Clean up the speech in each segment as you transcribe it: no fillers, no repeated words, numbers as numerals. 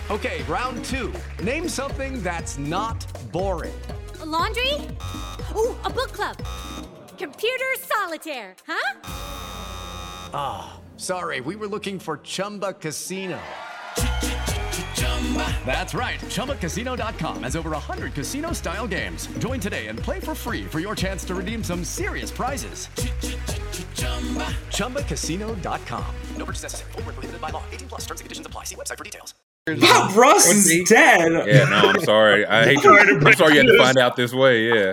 Okay, round two. Name something that's not boring. A laundry? Ooh, a book club. Computer solitaire, huh? Ah, sorry, we were looking for Chumba Casino. That's right. ChumbaCasino.com has over 100 casino-style games. Join today and play for free for your chance to redeem some serious prizes. ChumbaCasino.com. No purchase necessary. Void where prohibited by law. 18 plus. Terms and conditions apply. See website for details. Bob Ross is dead. Yeah, no, I'm sorry. I'm sorry you had to find out this way, yeah.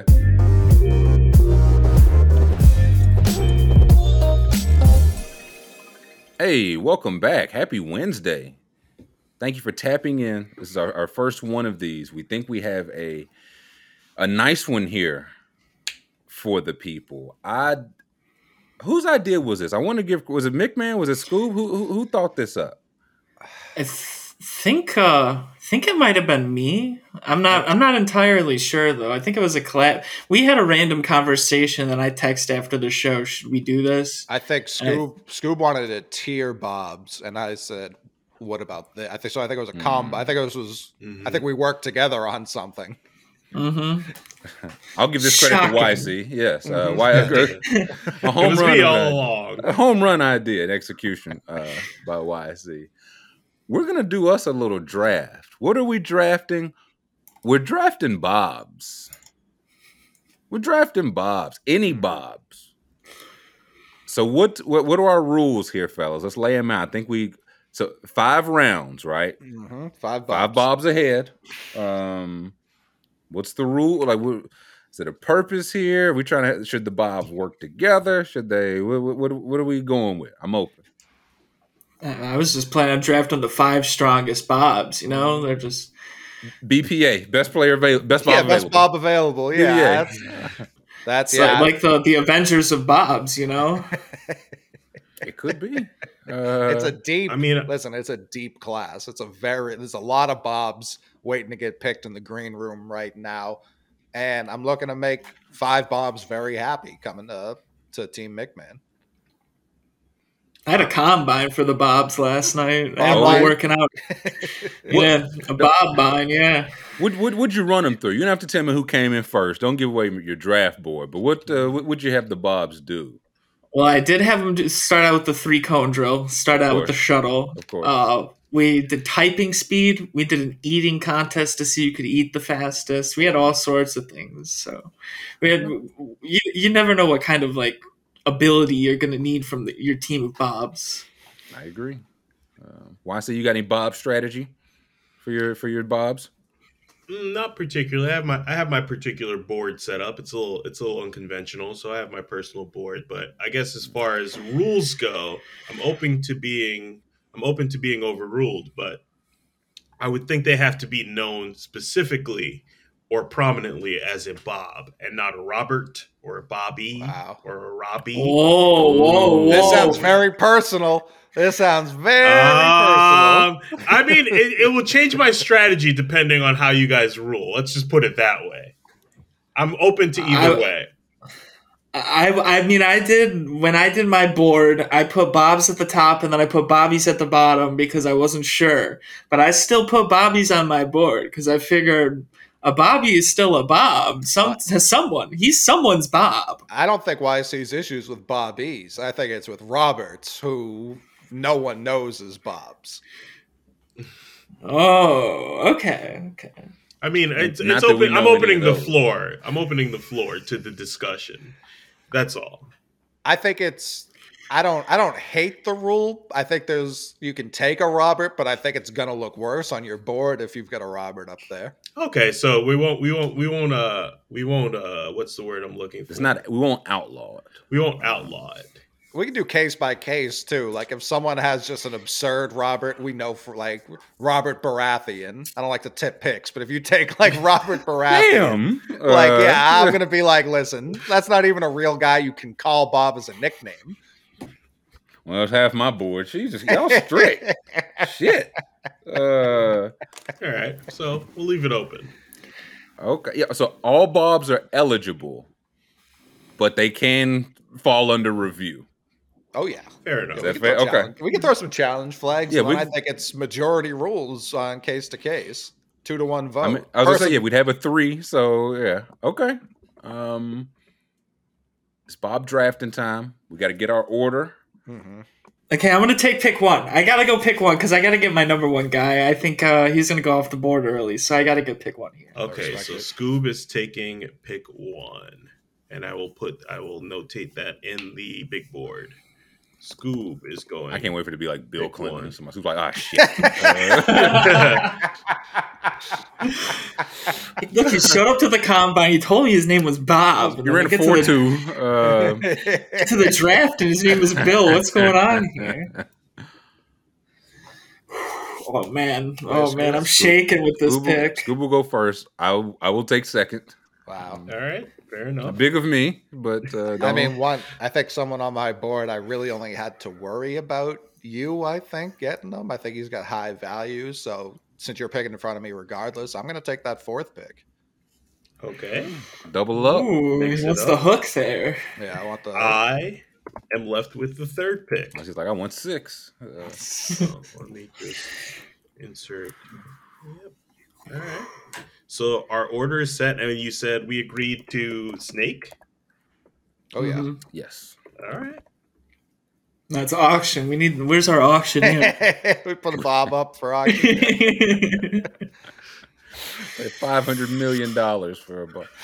Hey, welcome back. Happy Wednesday. Thank you for tapping in. This is our first one of these. We think we have a nice one here for the people. Whose idea was this? I want to give. Was it McMahon? Was it Scoob? Who thought this up? I think it might have been me. I'm not entirely sure though. I think it was a collab. We had a random conversation and I texted after the show. Should we do this? I think Scoob wanted to tier Bob's, and I said, "What about that?" I think so. I think it was a combo. I think it was. I think we worked together on something. Mm-hmm. I'll give this credit to YC. Yes, a home it was run me all along. A home run idea and execution by YC. We're gonna do us a little draft. What are we drafting? We're drafting Bobs. Any Bobs. So what are our rules here, fellas? Let's lay them out. I think 5 rounds, right? Mm-hmm. 5 Bobs. 5 Bobs ahead. What's the rule? Like, is it a purpose here? Should the Bobs work together? Should they? What are we going with? I'm open. I was just planning on drafting the 5 strongest Bobs. You know, they're just BPA, best player available, best Bob available. Best Bob available. Yeah, that's like the Avengers of Bobs. You know, it could be. It's a deep. I mean, listen, it's a deep class. There's a lot of Bobs waiting to get picked in the green room right now, and I'm looking to make 5 Bobs very happy coming to Team McMahon. I had a combine for the Bobs last night. I was working out. Yeah, a Bob-bine, yeah. Would you run them through? You don't have to tell me who came in first. Don't give away your draft board. But what would you have the Bobs do? Well, I did have them start out with the 3-cone drill, start out with the shuttle. Of course. We did typing speed. We did an eating contest to see who could eat the fastest. We had all sorts of things. So we had. You never know what kind of ability you're going to need from your team of Bobs. I agree. YC, you got any Bob strategy for your Bobs? Not particularly. I have my particular board set up. It's a little unconventional, so I have my personal board. But I guess as far as rules go, I'm open to being overruled. But I would think they have to be known specifically or prominently as a Bob, and not a Robert or a Bobby or a Robbie. Whoa! This sounds very personal. Personal. I mean, it will change my strategy depending on how you guys rule. Let's just put it that way. I'm open to either way. I mean, when I did my board, I put Bobs at the top and then I put Bobbies at the bottom because I wasn't sure. But I still put Bobbies on my board because I figured a Bobby is still a Bob. He's someone's Bob. I don't think YC's issues with Bobbies. I think it's with Roberts, who no one knows as Bobs. Oh, okay. I mean, it's open. I'm opening the floor. I'm opening the floor to the discussion. That's all. I think I don't hate the rule. I think you can take a Robert, but I think it's gonna look worse on your board if you've got a Robert up there. Okay, so we won't what's the word I'm looking for? We won't outlaw it. We won't outlaw it. We can do case by case too. Like if someone has just an absurd Robert, we know for Robert Baratheon. I don't like to tip picks, but if you take Robert Baratheon, I'm gonna be listen, that's not even a real guy you can call Bob as a nickname. Well, that's half my board. Y'all strict. Shit. All right, so we'll leave it open. Okay, yeah. So all Bobs are eligible, but they can fall under review. Oh yeah, Fair enough. Yeah, Is that fair? Okay. we can throw some challenge flags. Yeah, I think it's majority rules on case to case, 2-1 vote. I mean, I was gonna say, yeah, we'd have a 3. So yeah, okay. It's Bob drafting time. We got to get our order. Mm-hmm. Okay, I'm going to pick one. I got to go pick one because I got to get my number one guy. I think he's going to go off the board early, so I got to go pick one here. Okay, so Scoob is taking pick 1, and I will notate that in the big board. Scoob is going. I can't wait for it to be like Bill Clinton or somebody who's like, shit. Look, he showed up to the combine. He told me his name was Bob. He ran a 4.2. Get to the draft, and his name was Bill. What's going on here? Oh man, I'm shaking with this pick. Scoob will go first. I will take second. Wow. All right, fair enough. Big of me, but I mean, I think someone on my board, I really only had to worry about you, I think, getting them. I think he's got high value. So since you're picking in front of me regardless, I'm going to take that 4th pick. Okay. Double up. Ooh, what's the hook there? Yeah, I want the. I am left with the 3rd pick. She's like, I want 6. Let me just insert. Yep. All right. So our order is set, and you said we agreed to Snake. Oh yeah. Mm-hmm. Yes. All right. That's auction. Where's our auction here? We put a Bob up for auction. $500 million for a buck.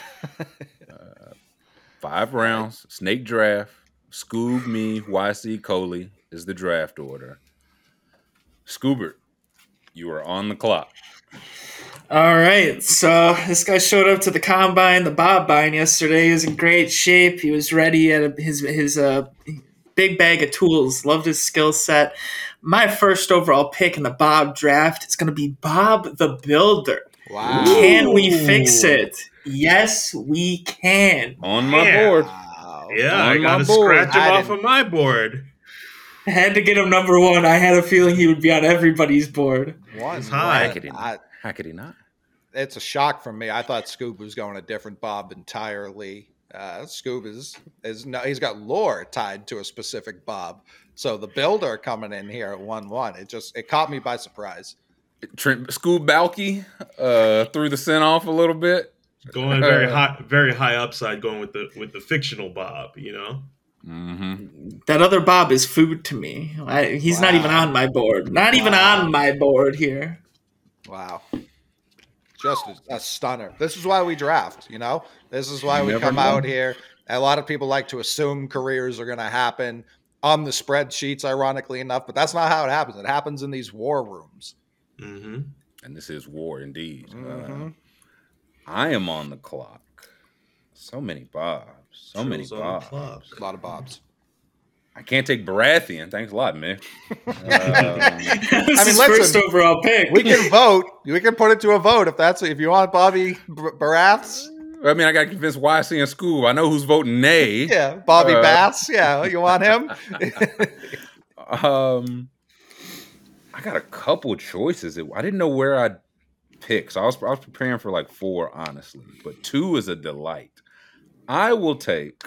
5 rounds. Snake draft. Scoob, me, YC, Coley is the draft order. Scoobert, you are on the clock. All right, so this guy showed up to the combine, the Bobbine yesterday. He was in great shape. He was ready at his big bag of tools. Loved his skill set. My first overall pick in the Bob draft is going to be Bob the Builder. Wow. Can we fix it? Yes, we can. On my board. Yeah, I got to scratch him off of my board. I had to get him number 1. I had a feeling he would be on everybody's board. It's high. How could he not? It's a shock for me. I thought Scoob was going a different Bob entirely. Scoob he's got lore tied to a specific Bob. So the Builder coming in here at 1-1, it caught me by surprise. Scoob Balky threw the scent off a little bit. Going very high upside, going with the fictional Bob, you know. Mm-hmm. That other Bob is food to me. He's not even on my board. Not even on my board here. Wow. Just a stunner. This is why we draft, you know? This is why we come out here. A lot of people like to assume careers are going to happen on the spreadsheets, ironically enough, but that's not how it happens. It happens in these war rooms. Mm-hmm. And this is war indeed. Mm-hmm. I am on the clock. So many Bobs. So many Bobs. A lot of Bobs. I can't take Baratheon. Thanks a lot, man. This is first overall pick. We can vote. We can put it to a vote if you want Bobby Baraths. I mean, I got to convince YC and Scoob. I know who's voting nay. Yeah, Bobby Bass. Yeah, you want him? I got a couple choices. I didn't know where I'd pick, so I was preparing for like 4, honestly. But 2 is a delight. I will take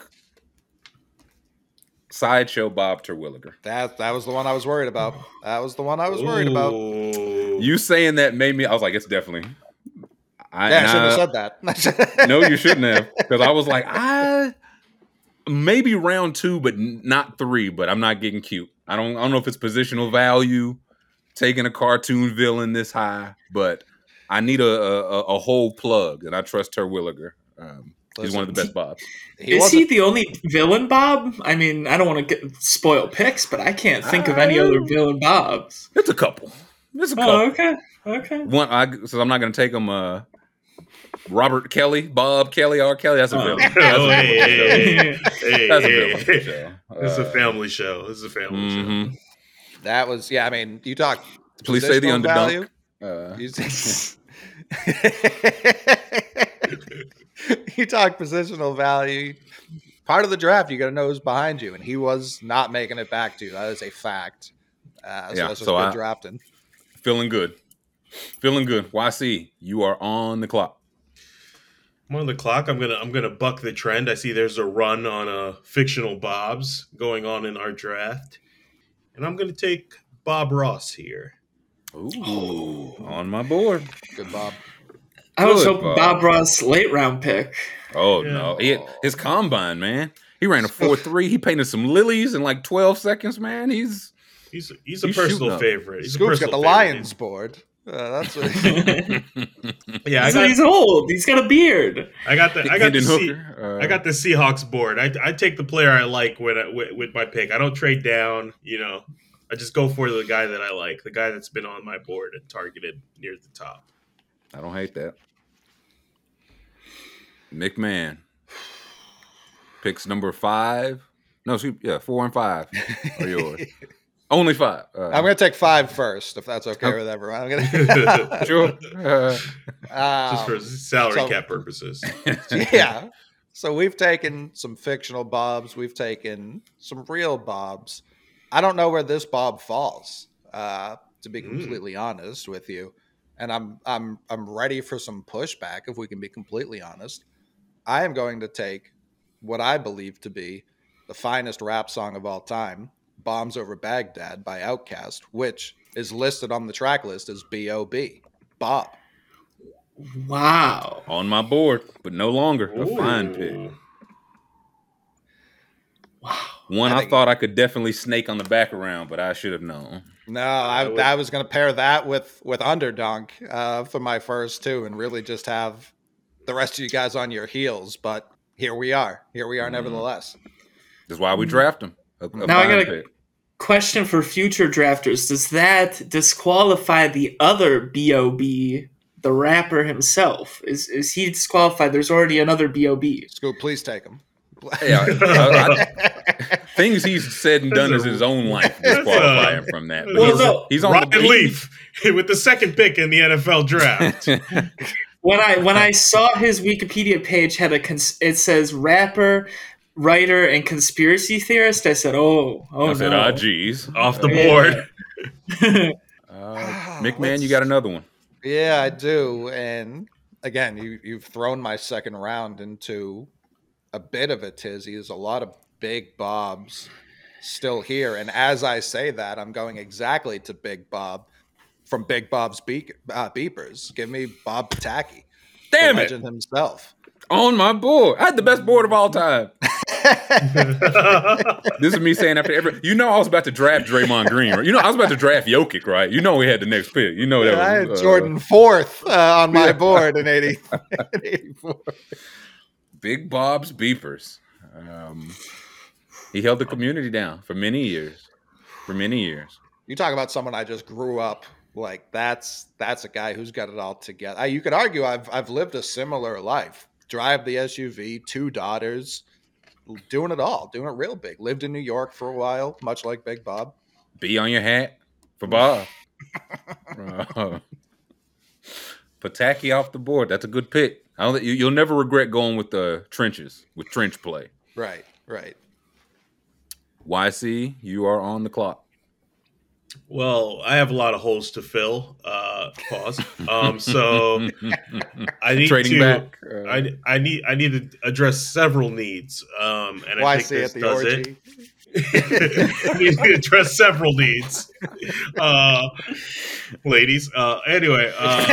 Sideshow Bob Terwilliger. That was the one I was worried about. Worried about. You saying that made me. I was like, it's definitely. I shouldn't have said that. No, you shouldn't have, because I was like, maybe round 2, but not 3. But I'm not getting cute. I don't know if it's positional value, taking a cartoon villain this high, but I need a whole plug, and I trust Terwilliger. He's one of the best Bobs. Is he the only villain Bob? I mean, I don't want to spoil picks, but I can't think of any other villain Bobs. It's a couple. Oh, okay. So I'm not going to take him. Robert Kelly, Bob Kelly, R. Kelly. That's a villain. That's a villain. It's a family show. Show. That was, I mean, you talk. Please say the underdog. You talk positional value. Part of the draft, you got to know who's behind you, and he was not making it back to you. That is a fact. So that's just good drafting. Feeling good. YC, you are on the clock. I'm on the clock. I'm gonna buck the trend. I see there's a run on fictional Bobs going on in our draft, and I'm gonna take Bob Ross here. Ooh, on my board. Good Bob. I was Good, hoping Bob Ross late round pick. Oh Yeah. no, his combine, man. He ran a 4.3. He painted some lilies in like 12 seconds, man. He's a He's personal shooting favorite. He's a Scoop's got personal the favorite. Lions board. That's what Yeah, He's old. He's got a beard. I got the Hendon Hooker. I got the Seahawks board. I take the player I like with my pick. I don't trade down. You know, I just go for the guy that I like, the guy that's been on my board and targeted near the top. I don't hate that. McMahon picks number 5. No, 4 and 5 are yours. Only 5. I'm going to take 5 first, if that's okay with everyone. I'm gonna... Sure. Just for salary cap purposes. Yeah. So we've taken some fictional Bobs. We've taken some real Bobs. I don't know where this Bob falls, to be completely honest with you. And I'm ready for some pushback, if we can be completely honest. I am going to take what I believe to be the finest rap song of all time, Bombs Over Baghdad by Outkast, which is listed on the track list as B.O.B. Bob. Wow. On my board, but no longer. A fine pick. Wow. One I thought I could definitely snake on the back around, but I should have known. No, I was going to pair that with Underdunk for my first 2 and really just have the rest of you guys on your heels. But here we are. Nevertheless. That's why we draft him. Now I got a question for future drafters. Does that disqualify the other B.O.B., the rapper himself? Is he disqualified? There's already another B.O.B. Scoop, please take him. Yeah, things he's said and done in his own life disqualify him from that. But he's on Ryan the Leaf with the second pick in the NFL draft. When I saw his Wikipedia page had it says rapper, writer, and conspiracy theorist, I said, I said, no. Geez. Off the board. McMahon, you got another one. Yeah, I do. And again, you've thrown my second round into a bit of a tizzy. There's a lot of big Bobs still here. And as I say that, I'm going exactly to Big Bob from Big Bob's Beepers. Give me Bob Pataki. Damn the it. legend himself. On my board. I had the best board of all time. This is me saying after every. I was about to draft Draymond Green. Right? I was about to draft Jokic, right? We had the next pick. That I had Jordan 4th on my board in 84. Big Bob's Beepers. He held the community down for many years. You talk about someone I just grew up like. That's a guy who's got it all together. You could argue I've lived a similar life. Drive the SUV, 2 daughters, doing it all, doing it real big. Lived in New York for a while, much like Big Bob. B on your hat for Bob. Pataki off the board. That's a good pick. You'll never regret going with the trenches, with trench play. Right. YC, you are on the clock. Well, I have a lot of holes to fill. Pause. So I need Trading back. I need to address several needs. And I think this does it. I need to address several needs, ladies. Anyway,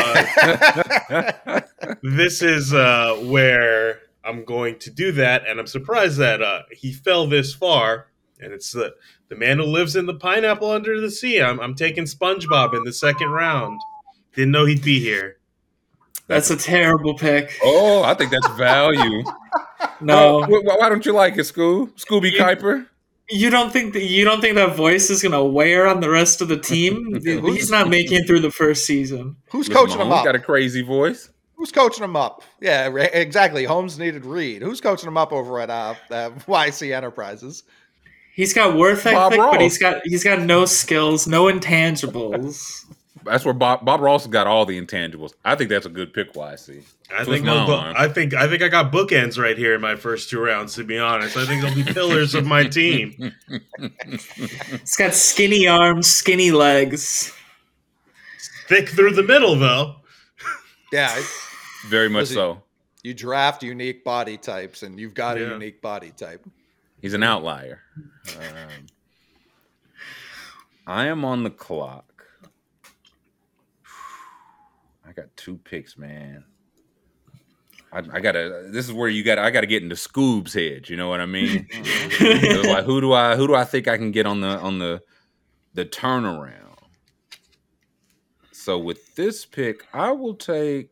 this is where I'm going to do that, and I'm surprised that he fell this far. And it's the man who lives in the pineapple under the sea. I'm taking SpongeBob in the second round. Didn't know he'd be here. That's a terrible pick. Oh, I think that's value. No. Why don't you like it, Scooby Kuiper? You don't think that voice is gonna wear on the rest of the team? He's not making it through the first season. Who's coaching him up? Got a crazy voice. Who's coaching him up? Yeah, exactly. Holmes needed Reed. Who's coaching him up over at YC Enterprises? He's got worth ethic, but he's got no skills, no intangibles. That's where Bob Ross got all the intangibles. I think that's a good pick, YC. I think I got bookends right here in my first 2 rounds, to be honest. I think they'll be pillars of my team. He's got skinny arms, skinny legs. Thick through the middle, though. Yeah. Very much so. You draft unique body types, and you've got a Yeah. unique body type. He's an outlier. I am on the clock. I got 2 picks, man. I gotta. This is where I gotta get into Scoob's head. You know what I mean? It was like, who do I think I can get on the turnaround? So with this pick, I will take.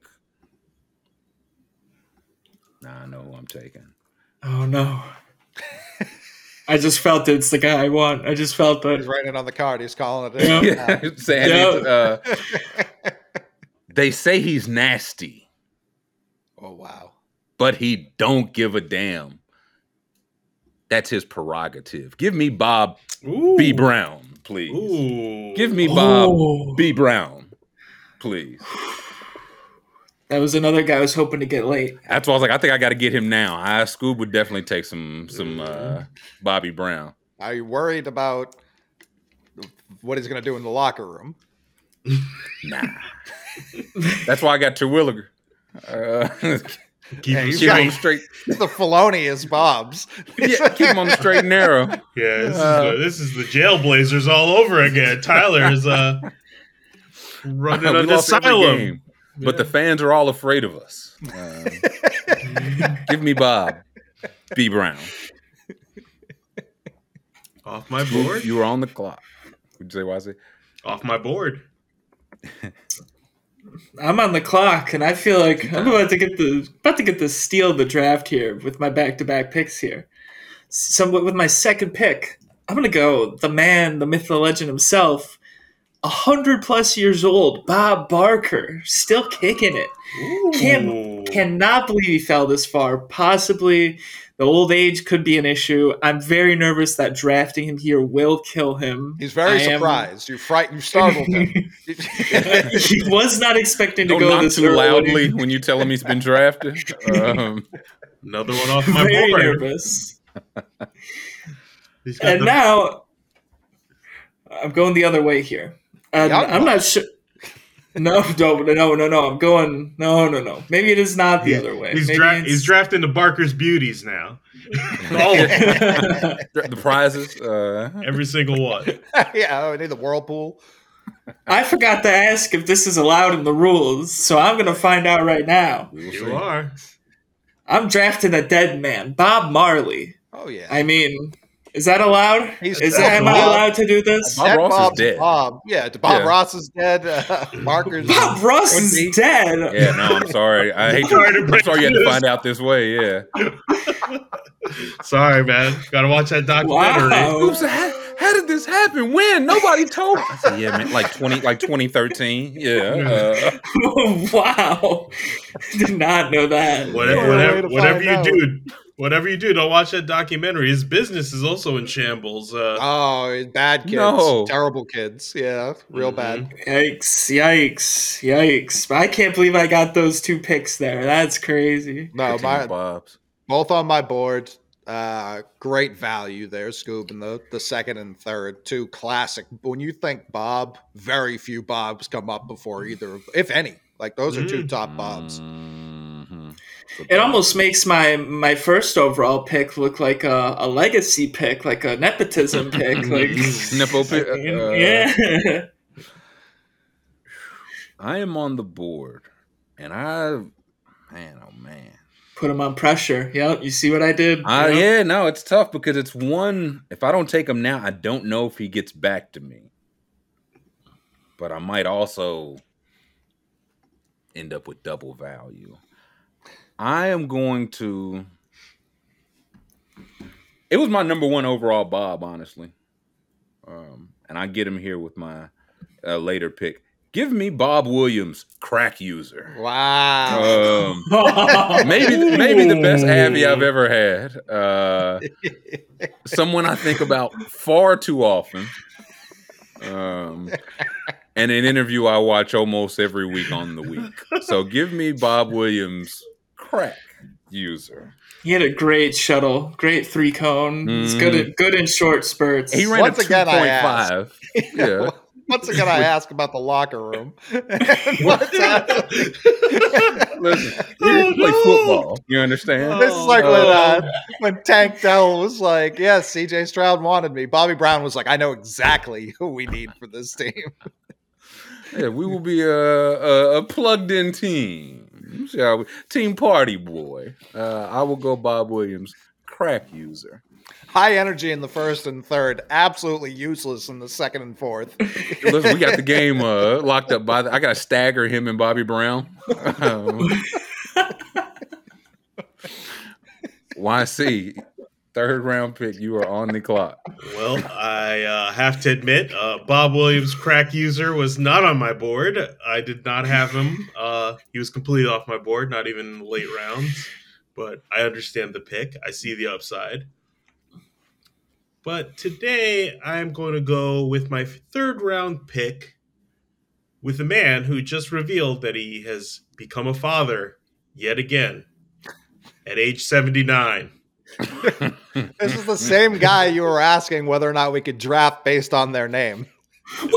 Nah, I know who I'm taking. Oh no. I just felt it's the guy I want. I just felt He's that. writing it on the card. He's calling it. Yeah. Yeah. Saying they say he's nasty, Oh wow. but he don't give a damn. That's his prerogative. Give me Bob Ooh. B. Brown, please. Ooh. Give me Bob Oh. B. Brown, please. That was another guy I was hoping to get late. That's why I was like, I think I got to get him now. Scoob would definitely take some Bobby Brown. Are you worried about what he's going to do in the locker room? Nah. That's why I got Terwilliger. Keep Yeah, him you Keep got- straight. him straight. The Felonious Bobs. Yeah, keep him on the straight and narrow. Yeah, this is the Jailblazers all over again. Tyler is running We an lost every asylum. game, but the fans are all afraid of us. Give me Bob B. Brown. Off my board. You were on the clock. Would you say Wazzy? Off my board. I'm on the clock, and I feel like I'm about to get the steal of the draft here with my back-to-back picks here. So with my second pick, I'm gonna go the man, the myth, the legend himself, 100+ years old, Bob Barker, still kicking it. Ooh. Cannot believe he fell this far. Possibly the old age could be an issue. I'm very nervous that drafting him here will kill him. He's very I am- surprised. You startled him. He was not expecting to Don't go knock this too early. loudly when you tell him he's been drafted. Another one off my Very board. nervous. He's got And the- now I'm going the other way here. And Young I'm not sure. No. I'm going. No. Maybe it is not the other way. He's, Maybe dra- it's- he's drafting the Barker's beauties now. All of them. The prizes. Every single one. Yeah, I need the whirlpool. I forgot to ask if this is allowed in the rules, so I'm going to find out right now. We will You see. are. I'm drafting a dead man, Bob Marley. Oh yeah. I mean, is that allowed? He's Am I dead. allowed to do this? Bob Dead Ross is Bob's dead. Bob. Yeah, Bob Yeah. Ross is dead. Marker's Bob Ross would is be- dead. Yeah, no, I'm sorry. I hate Sorry to to. I'm break sorry you had to this. find out this way. Yeah. Sorry, man. Gotta watch that documentary. Wow. Oops, how did this happen? When? Nobody told. I said, yeah, man, like 2013. Yeah. Wow. Did not know that. Whatever you do, don't watch that documentary. His business is also in shambles. Oh, bad kids. No. Terrible kids. Yeah, real Mhm. bad. Yikes. I can't believe I got those 2 picks there. That's crazy. No, Continue, Bob's. both on my board. Great value there, Scoob, in the second and third. 2 classic. When you think Bob, very few Bobs come up before either, if any. Like those are 2 top Bobs. Mhm. It almost makes my first overall pick look like a legacy pick, like a nepotism pick. Like Nipple pick. yeah. I am on the board, and man, oh man. Put him on pressure. Yep, you see what I did? Yep. Yeah, no, it's tough because it's one. If I don't take him now, I don't know if he gets back to me. But I might also end up with double value. I am going to. It was my number 1 overall Bob, honestly. And I get him here with my later pick. Give me Bob Williams, crack user. Wow. Maybe the best Abby I've ever had. Someone I think about far too often. And an interview I watch almost every week on the week. So give me Bob Williams, crack user. He had a great shuttle, great 3-cone. He's good in short spurts. He ran Once a again, I ask. 2.5. Yeah. Once again, I ask about the locker room. What's happening? Listen, we play football. You understand? This is like when Tank Dell was like, "Yes, CJ Stroud wanted me." Bobby Brown was like, "I know exactly who we need for this team." Yeah, we will be a plugged-in team. Shall we? Team party boy. I will go Bob Williams, crack user. High energy in the first and third, absolutely useless in the second and fourth. Listen, we got the game locked up I got to stagger him and Bobby Brown. YC, third round pick. You are on the clock. Well, I have to admit, Bob Williams, crack user, was not on my board. I did not have him. He was completely off my board, not even in the late rounds. But I understand the pick. I see the upside. But today, I'm going to go with my third round pick with a man who just revealed that he has become a father yet again at age 79. This is the same guy you were asking whether or not we could draft based on their name. Wait,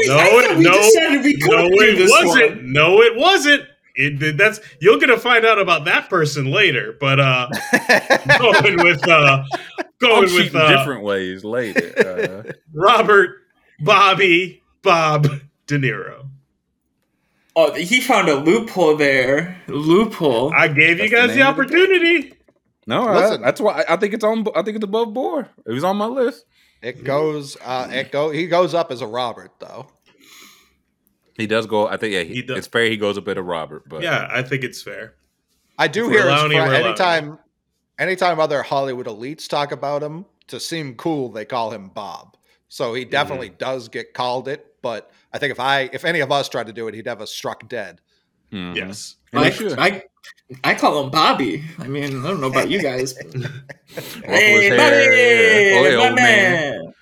it wasn't. No, it wasn't. That's you're gonna find out about that person later. But going with different ways later. Robert Bob De Niro. Oh, he found a loophole there. I gave you guys the opportunity. No, that's why I think it's on. I think it's above board. It was on my list. It goes. He goes up as a Robert though. He does go. I think it's fair. He goes up at a Robert, but yeah, I think it's fair. I do hear anytime other Hollywood elites talk about him, to seem cool, they call him Bob. So he definitely does get called it. But I think if any of us tried to do it, he'd have us struck dead. Mm-hmm. Yes, I call him Bobby. I mean, I don't know about you guys. Hey, Bobby, my man.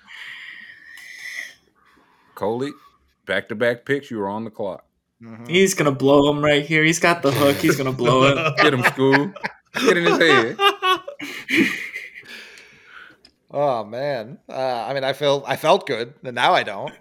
Coley, back-to-back picks. You were on the clock. Mm-hmm. He's gonna blow him right here. He's got the hook. He's gonna blow it. Get him, Scoob. Get in his head. Oh man. I mean, I felt good, and now I don't.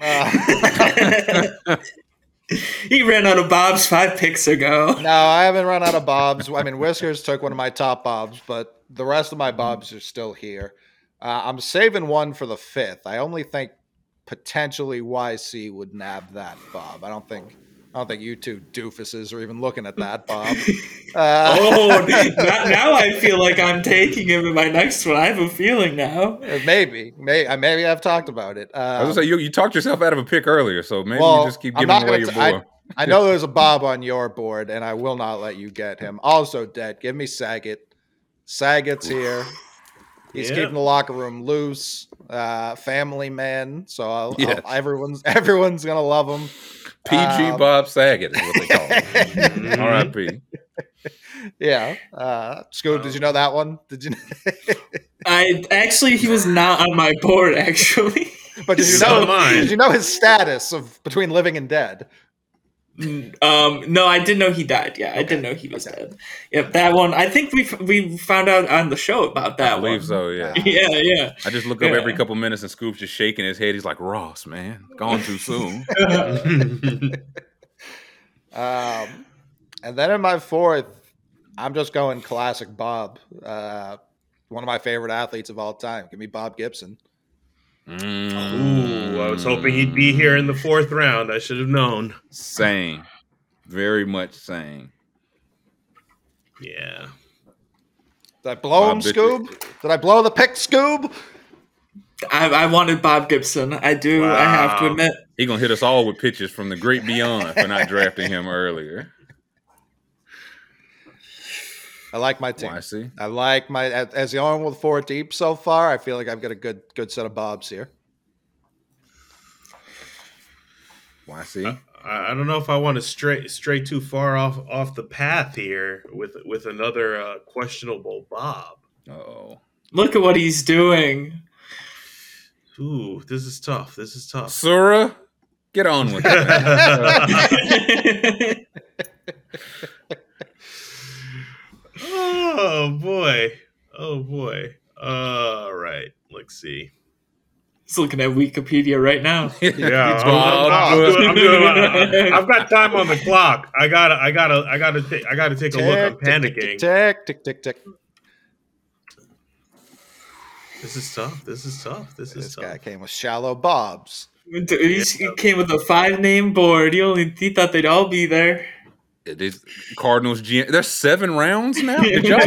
He ran out of Bobs 5 picks ago. No, I haven't run out of Bobs. I mean, Whiskers took one of my top Bobs, but the rest of my Bobs are still here. I'm saving one for the 5th. I only think potentially YC would nab that Bob. I don't think you two doofuses are even looking at that, Bob. Now I feel like I'm taking him in my next one. I have a feeling now. Maybe I've talked about it. I was gonna say you talked yourself out of a pick earlier, so maybe you just keep giving away your board. I know there's a Bob on your board, and I will not let you get him. Also, Dead, give me Saget. Saget's here. He's keeping the locker room loose. Family man, so everyone's gonna love him. PG Bob Saget is what they call him. R.I.P. Yeah. Scoob, did you know that one? Did you? He was not on my board actually. But did you know his status of between living and dead? No, I didn't know he died. Yeah, I didn't know he was dead. Yep, that one. I think we found out on the show about that. I believe so. Yeah. Yeah. I just look up every couple minutes and Scoop's just shaking his head. He's like, Ross, man, gone too soon. And then in my 4th, I'm just going classic Bob. One of my favorite athletes of all time. Give me Bob Gibson. Ooh, I was hoping he'd be here in the 4th round. I should have known. Same. Very much same. Yeah. Did I blow him, Scoob? Did I blow the pick, Scoob? I wanted Bob Gibson. I do. Wow. I have to admit. He's going to hit us all with pitches from the great beyond for not drafting him earlier. I like my team. I see. I like my as the only one with 4 deep so far. I feel like I've got a good set of Bobs here. I see. I don't know if I want to stray too far off the path here with another questionable Bob. Oh, look at what he's doing. Ooh, this is tough. Sura, get on with it. Oh boy. All right. Let's see. He's looking at Wikipedia right now. Yeah, I've got time on the clock. I gotta take a look. I'm panicking. Tick, tick, tick. This is tough. This guy came with shallow bobs. He came with a 5-name board. He thought they'd all be there. It is Cardinals GM. There's 7 rounds now. Good job.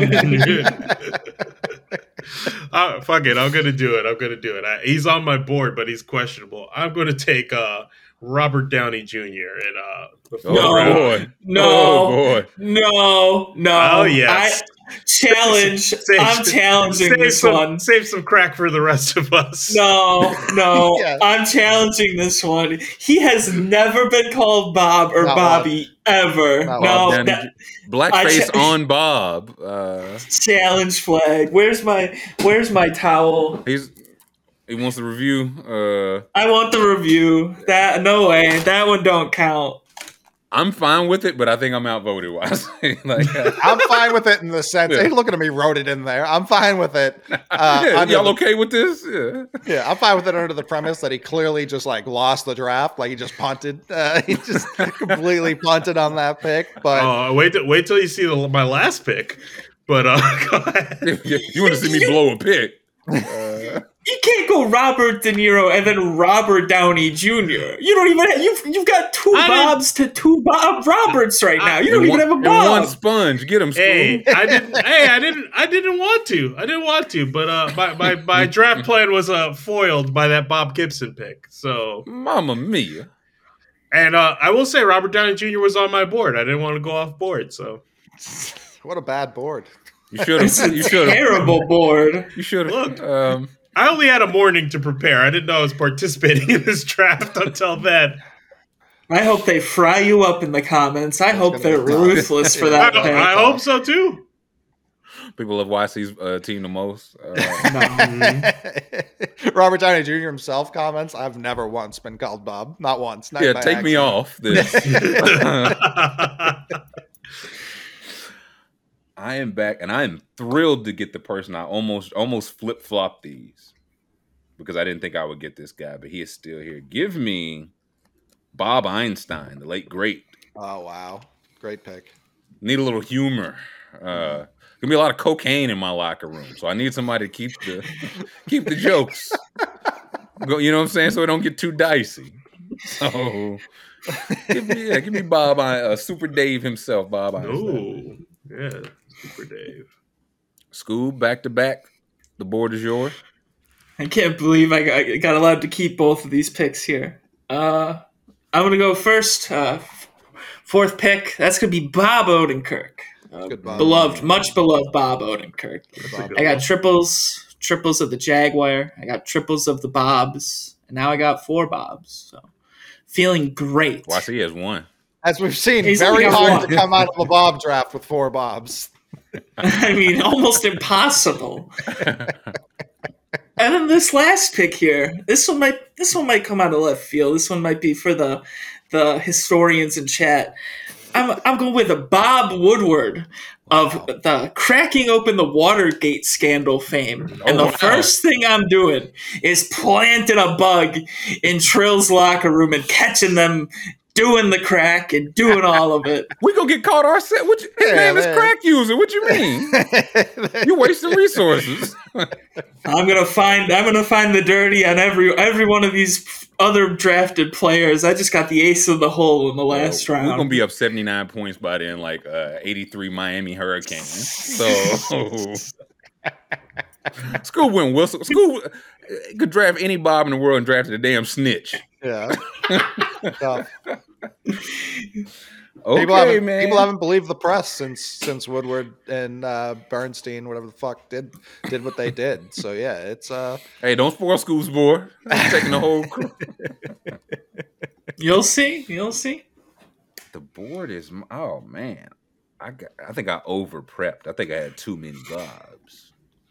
Fuck it. I'm gonna do it. He's on my board, but he's questionable. I'm gonna take Robert Downey Jr. in the 4th round. No. Oh yes. I'm challenging this one. Save some crack for the rest of us. No. Yes. I'm challenging this one. He has never been called Bob or Bobby ever. Blackface on Bob. Challenge flag. Where's my towel? He wants the review. I want the review. No way. That one don't count. I'm fine with it, but I think I'm outvoted. I'm fine with it in the sense. Hey, look at him. He wrote it in there. I'm fine with it. Y'all okay with this? Yeah, I'm fine with it under the premise that he clearly just lost the draft. He just punted. He just completely punted on that pick. But wait till you see my last pick. But go ahead. You want to see me blow a pick? You can't go Robert De Niro and then Robert Downey Jr. You don't even you've got 2 Bobs to 2 Bob Roberts right now. You don't even have a Bob. One sponge. Get him. I didn't want to. But my draft plan was foiled by that Bob Gibson pick. So, Mamma mia. And I will say Robert Downey Jr. was on my board. I didn't want to go off board. So, what a bad board. You should have. It's a terrible board. You should have. Look. I only had a morning to prepare. I didn't know I was participating in this draft until then. I hope they fry you up in the comments. I hope they're ruthless for that. I hope so too. People love YC's team the most. Robert Downey Jr. himself comments, I've never once been called Bob. Not once. Not take accident. Me off this. I am back, and I am thrilled to get the person. I almost flip-flopped these because I didn't think I would get this guy, but he is still here. Give me Bob Einstein, the late great. Oh, wow. Great pick. Need a little humor. Gonna be a lot of cocaine in my locker room, so I need somebody to keep the jokes. You know what I'm saying? So it don't get too dicey. So give me Bob, Super Dave himself, Bob Einstein. Ooh, yeah. Super Dave. Scoob, back to back. The board is yours. I can't believe I got allowed to keep both of these picks here. I'm going to go first. 4th pick. That's going to be Bob Odenkirk. Much beloved Bob Odenkirk. I got triples of the Jaguar. I got triples of the Bobs. And now I got 4 Bobs. So feeling great. Well, I see he has 1. As we've seen, very hard to come out of a Bob draft with 4 Bobs. I mean, almost impossible. And then this last pick here, this one might come out of left field. This one might be for the historians in chat. I'm going with a Bob Woodward of the cracking open the Watergate scandal fame. And the first thing I'm doing is planting a bug in Trill's locker room and catching them doing the crack and doing all of it. We gonna get caught ourselves. His name is Crack User. What you mean? You're wasting resources. I'm gonna find the dirty on every one of these other drafted players. I just got the ace of the hole in the last round. We're gonna be up 79 points by then, 83 Miami Hurricanes. So Scoob went whistle. Scoob could draft any Bob in the world and drafted a damn snitch. Yeah. Okay, people haven't believed the press since Woodward and Bernstein, whatever the fuck, did what they did. So yeah, it's Hey, don't spoil Scoob's board. I'm taking the whole crew. You'll see. The board is man. I think I over prepped. I think I had too many Bobs.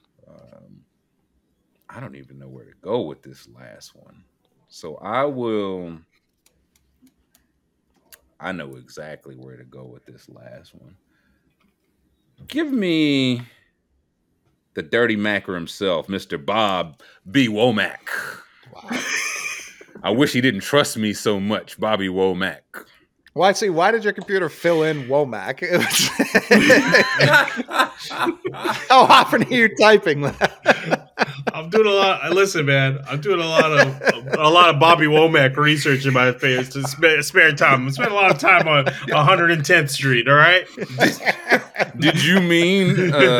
I don't even know where to go with this last one. So I know exactly where to go with this last one. Give me the Dirty Macker himself, Mr. Bob B. Womack. Wow. I wish he didn't trust me so much, Bobby Womack. Why did your computer fill in Womack? How often are you typing that? I'm doing a lot. Listen, man, I'm doing a lot of Bobby Womack research in my affairs to spare time. I'm spending a lot of time on 110th Street. All right. Did you mean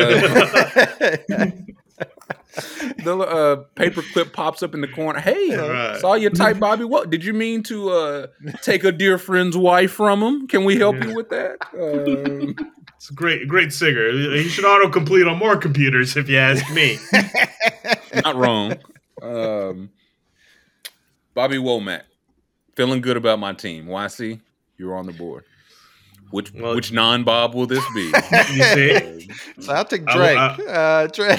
the paperclip pops up in the corner? Hey, saw you type Bobby. What did you mean to take a dear friend's wife from him? Can we help you with that? It's a great singer. He should autocomplete on more computers, if you ask me. Not wrong. Bobby Womack, feeling good about my team. YC, you're on the board. Which non-Bob will this be? You see? So I'll take Drake. Drake.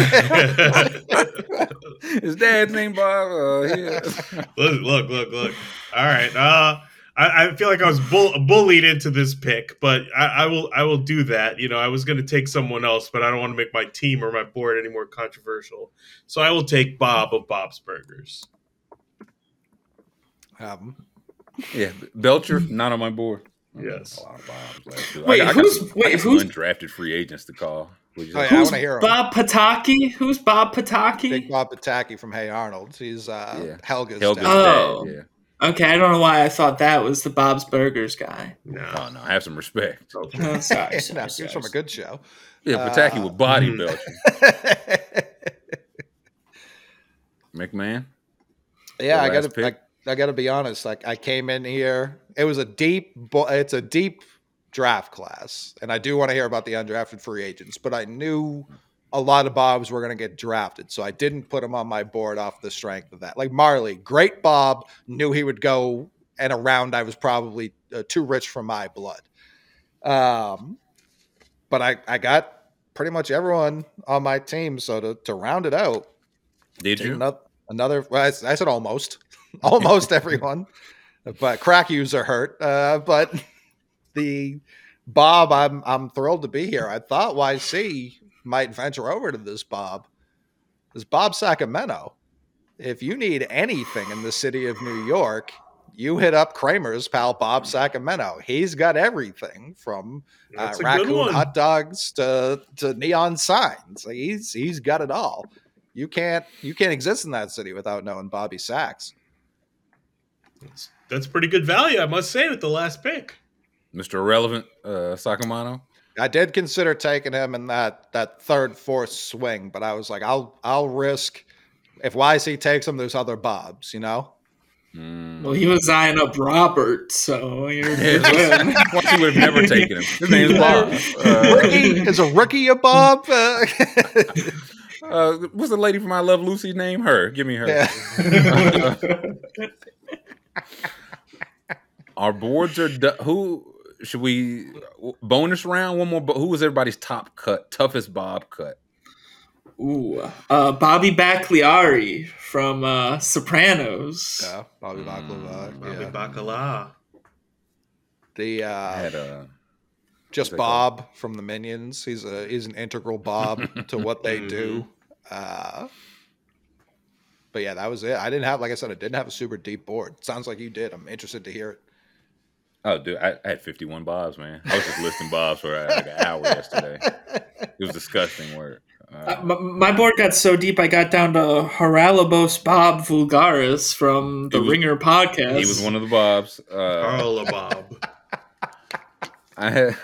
His dad's name Bob. Yeah. Look. All right. I feel like I was bullied into this pick, but I will do that. You know, I was going to take someone else, but I don't want to make my team or my board any more controversial. So I will take Bob of Bob's Burgers. Yeah, Belcher not on my board. Yes. A lot of Bobs. Who's undrafted free agents to call? I want to hear him. Bob Pataki? Who's Bob Pataki? Big Bob Pataki from Hey Arnold. He's Helga's dad. Oh, yeah. Okay. I don't know why I thought that was the Bob's Burgers guy. No, I have some respect. Oh, sorry. He's from a good show. Yeah, Pataki with body Belcher. McMahon. Yeah, I gotta be honest. Like I came in here, it's a deep draft class, and I do want to hear about the undrafted free agents. But I knew a lot of Bobs were going to get drafted, so I didn't put him on my board off the strength of that. Like Marley, great Bob, knew he would go, and a round I was probably too rich for my blood. But I got pretty much everyone on my team, so to round it out. Did you? Another well, I said almost everyone, but crack user hurt. But the Bob, I'm thrilled to be here. I thought YC might venture over to this Bob. This Bob Sacramento. If you need anything in the city of New York, you hit up Kramer's pal Bob Sacramento. He's got everything from raccoon hot dogs to neon signs. He's got it all. You can't exist in that city without knowing Bobby Sacks. That's pretty good value, I must say, with the last pick. Mr. Irrelevant, Sacramento. I did consider taking him in that third, fourth swing, but I was like, I'll risk if YC takes him. There's other Bobs, you know. Well, he was eyeing up Robert, so you're good. He would have never taken him. His name's Bob. Ricky is a rookie a Bob. What's the lady from I Love Lucy's name? Her. Give me her. Yeah. Our boards are who should we bonus round one more? Who was everybody's toughest Bob cut? Ooh, Bobby Baccaliari from Sopranos. Yeah, Bobby Baccaliari. Bobby Bacala. The just Bob from the Minions. He's an integral Bob to what they do. But yeah, that was it. I didn't have a super deep board. Sounds like you did. I'm interested to hear it. Oh, dude, I had 51 Bobs, man. I was just listing Bobs for like an hour yesterday. It was disgusting work. My board got so deep, I got down to Haralabos Bob Vulgaris from the Ringer podcast. He was one of the Bobs. Bob. I had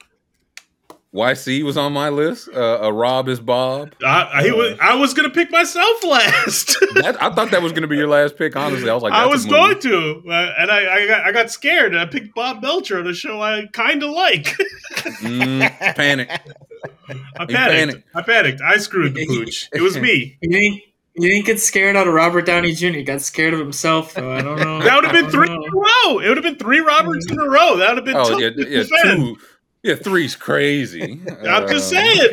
YC was on my list. A Rob is Bob. I was gonna pick myself last. I thought that was gonna be your last pick. Honestly, I was like, I was going to, and I got scared. And I picked Bob Belcher on a show I kind of like. Panic. I panicked. I screwed the pooch. It was me. You didn't get scared out of Robert Downey Jr. He got scared of himself, though. I don't know. That would have been 3 in a row. It would have been 3 Roberts in a row. That would have been tough to defend. 2. Yeah, 3's crazy. I'm just saying.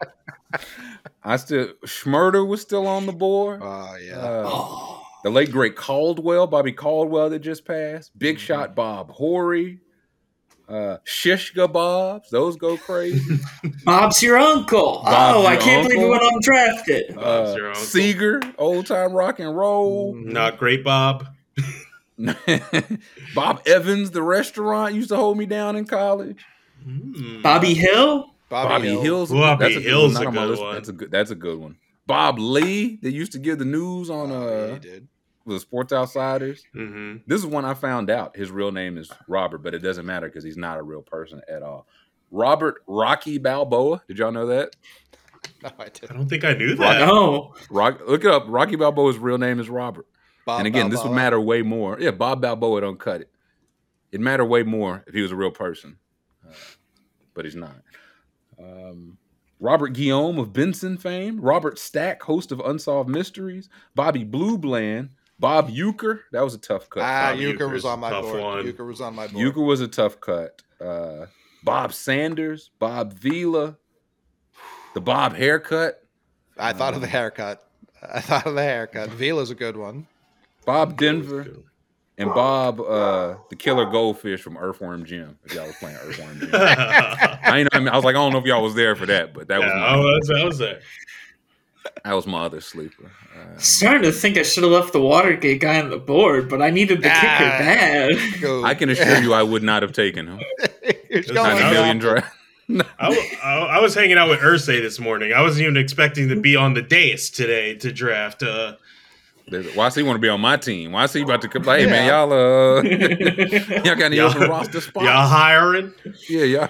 Schmurder was still on the board. Oh, yeah. The late, great Bobby Caldwell that just passed. Big shot Bob Horry. Shish kebabs, those go crazy. Bob's your uncle. Bob's I your can't believe he uncle. went undrafted. Bob's your uncle. Seeger, old time rock and roll. Not great, Bob. Bob Evans, the restaurant used to hold me down in college. Bobby Hill. Bobby Hill's Bobby Hill's not a on my good list. one. That's a good one. Bob Lee, they used to give the news on Yeah, he did. the Sports Outsiders. Mm-hmm. This is one I found out. His real name is Robert, but it doesn't matter because he's not a real person at all. Robert Rocky Balboa. Did y'all know that? No, I didn't. I don't think I knew that. No. Look it up. Rocky Balboa's real name is Robert. Bob And again, this would Balboa. matter way more. Yeah, Bob Balboa don't cut it. It'd matter way more if he was a real person, but he's not. Robert Guillaume of Benson fame, Robert Stack, host of Unsolved Mysteries, Bobby Blue Bland, Bob Euchre. That was a tough cut. Ah, Bob Euchre was Euchre's on my tough board. one. Euchre was on my board. Euchre was a tough cut. Bob Sanders, Bob Vila, the Bob haircut, I thought of the haircut. Vila's a good one. Bob Denver, and Bob the Killer Goldfish from Earthworm Jim. If y'all was playing Earthworm Jim, I was like, I don't know if y'all was there for that, but that I was there. that was my other sleeper. Starting to think I should have left the Watergate guy on the board, but I needed the kicker bad. Go. I can assure you, I would not have taken him. It's Not going a up. million draft. I was hanging out with Ursay this morning. I wasn't even expecting to be on the dais today to draft. YC want to be on my team? YC about to come? Hey man, Yeah. y'all got any open roster spots? Y'all hiring? Yeah.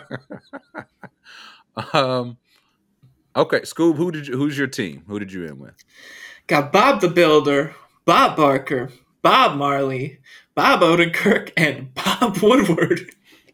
Okay, Scoob, who's your team? Who did you end with? Got Bob the Builder, Bob Barker, Bob Marley, Bob Odenkirk, and Bob Woodward.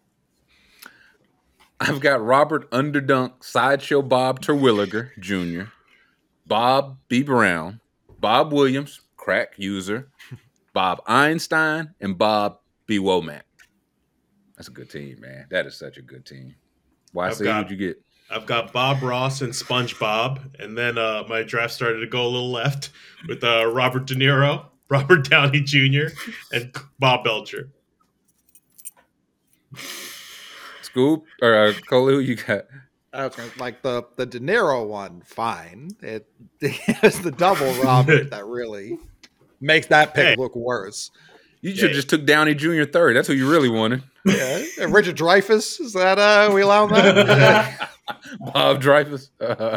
I've got Robert Underdunk, Sideshow Bob Terwilliger Jr., Bob B. Brown, Bob Williams, crack user, Bob Einstein, and Bob B. Womack. That's a good team, man. That is such a good team. YC, who'd you get? I've got Bob Ross and SpongeBob, and then my draft started to go a little left with Robert De Niro, Robert Downey Jr., and Bob Belcher. Scoob or Cole, who you got? I was gonna, like the De Niro one, fine. It's the double Robert that really makes that pick look worse. You should have just took Downey Jr. third. That's who you really wanted. Yeah, and Richard Dreyfuss, is that we allow that? Bob Dreyfus.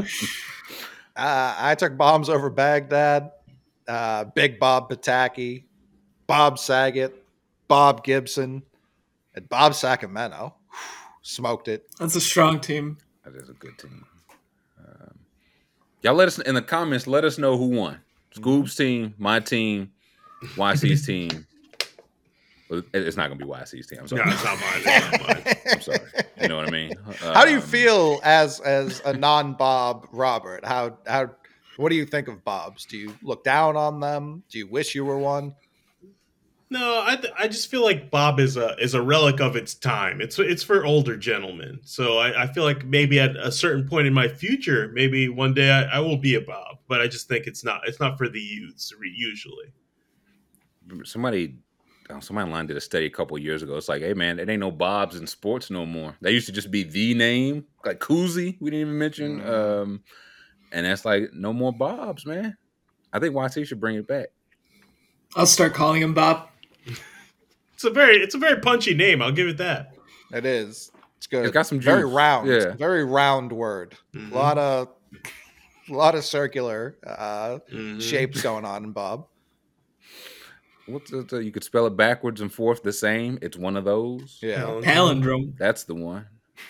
I took Bombs over Baghdad, Big Bob Pataki, Bob Saget, Bob Gibson, and Bob Sacramento. Smoked it. That's a strong team. That is a good team. Y'all let us in the comments. Let us know who won. Scoob's team, my team, YC's team. Well, it's not going to be YC's team. I'm sorry. No, it's not mine. It's not mine. I'm sorry. You know what I mean? How do you feel as a non-Bob Robert? How what do you think of Bobs? Do you look down on them? Do you wish you were one? No, I just feel like Bob is a relic of its time. It's for older gentlemen. So I feel like maybe at a certain point in my future, maybe one day I will be a Bob. But I just think it's not for the youths usually. Somebody online did a study a couple of years ago. It's like, hey man, it ain't no Bobs in sports no more. They used to just be the name, like Koozie. We didn't even mention, and that's like no more Bobs, man. I think YC should bring it back. I'll start calling him Bob. It's a very punchy name. I'll give it that. It is. It's good. It's got some very juice. round. Yeah. It's a very round word. Mhm. A lot of circular shapes going on in Bob. What's it, you could spell it backwards and forth the same. It's one of those. Yeah. Palindrome. That's the one.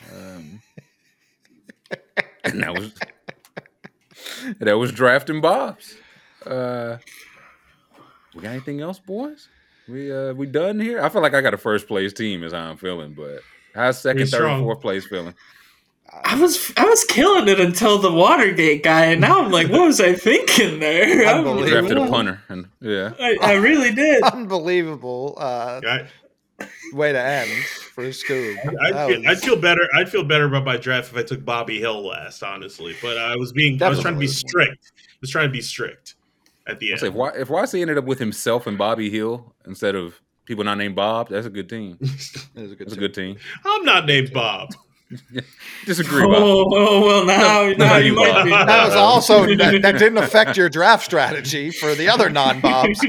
And that was drafting Bobs. We got anything else, boys? We done here? I feel like I got a first place team is how I'm feeling, but how's second, Pretty third, strong. fourth place feeling? I was killing it until the Watergate guy, and now I'm like, what was I thinking there? Unbelievable. Drafted a punter, and yeah. I really did. Unbelievable I, way to end for Scoob. I'd feel better about my draft if I took Bobby Hill last, honestly. But I was trying to be strict. I was trying to be strict at the I'll end. say if YC ended up with himself and Bobby Hill instead of People not named Bob. That's a good team. That's a good team. I'm not named Bob. Disagree, Bob. Well, now you might be. That was also that didn't affect your draft strategy for the other non-Bobs.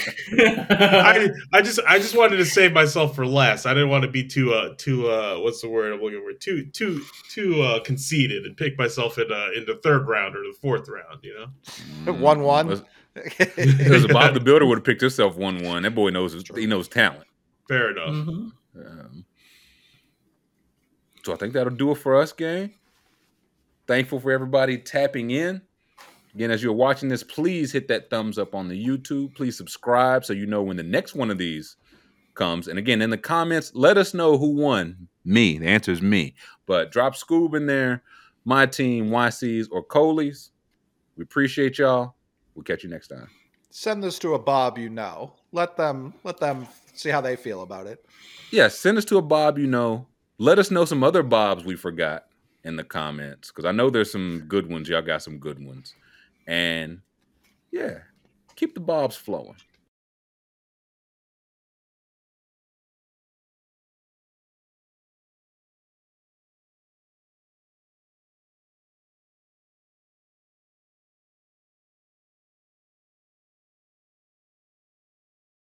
I just wanted to save myself for last. I didn't want to be too what's the word I'm looking for? Too conceited and pick myself in the third round or the fourth round. 1-1. Because Bob the Builder would have picked himself 1-1. That boy knows talent. Fair enough. Mm-hmm. So I think that'll do it for us, gang. Thankful for everybody tapping in. Again, as you're watching this, please hit that thumbs up on the YouTube. Please subscribe so you know when the next one of these comes. And again, in the comments, let us know who won. Me. The answer is me. But drop Scoob in there, my team, YC's, or Coley's. We appreciate y'all. We'll catch you next time. Send this to a Bob you know. Let them see how they feel about it. Yeah, send us to a Bob you know. Let us know some other Bobs we forgot in the comments, because I know there's some good ones. Y'all got some good ones. And yeah, keep the Bobs flowing.